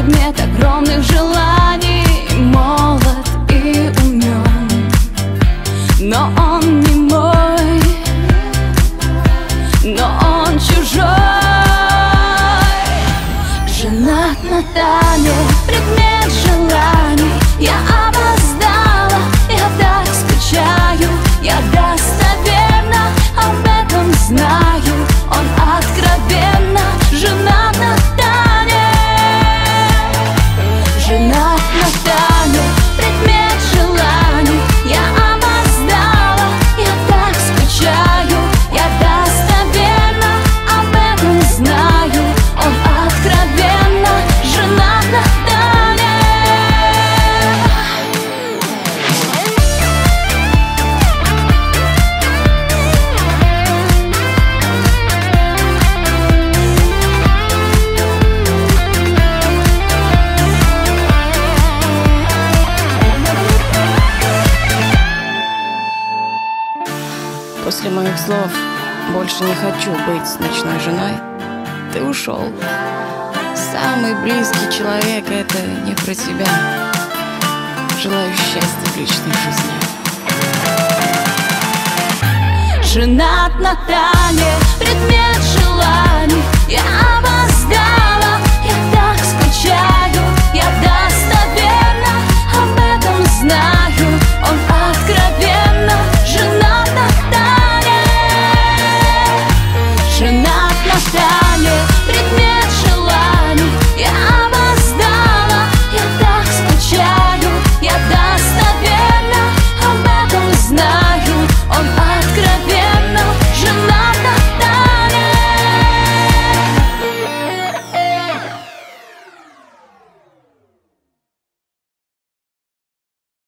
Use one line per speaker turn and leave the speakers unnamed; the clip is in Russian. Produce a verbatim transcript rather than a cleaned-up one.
предмет огромных желаний, молод и умен, но он не мой, но он чужой. Женат на Тане, предмет желаний. Я опоздала, я так скучаю, я достоверно об этом знаю. Он откровенно женат на Тане, женат на Тане, предмет желаний. Я опоздала, я так скучаю, я достоверно об этом знаю. Он откровенно женат на Тане.
После моих слов «больше не хочу быть с ночной женой» ты ушел. Самый близкий человек — это не про тебя. Желаю счастья в личной жизни.
Женат на Тане, предмет желаний. Я